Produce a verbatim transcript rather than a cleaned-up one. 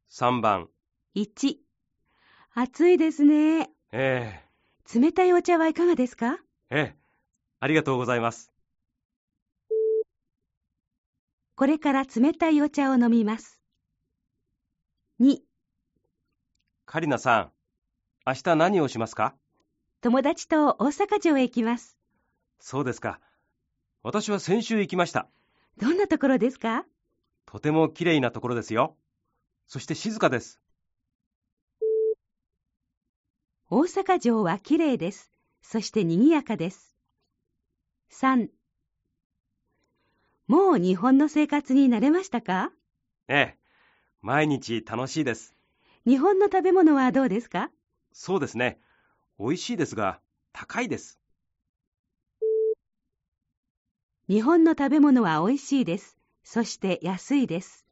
さんばん。 いち、暑いですね。 え冷たいお茶はいかがですか？ え、ええ、ありがとうございます。 これから冷たいお茶を飲みます。に、 カリナさん、明日何をしますか？ 友達と大阪城へ行きます。 そうですか。私は先週行きました。 どんなところですか？ とてもきれいなところですよ。そして静かです。 大阪城はきれいです。そして賑やかです。さん、もう日本の生活に慣れましたか？ ええ、毎日楽しいです。 日本の食べ物はどうですか？ そうですね。美味しいですが、高いです。 日本の食べ物は美味しいです。そして安いです。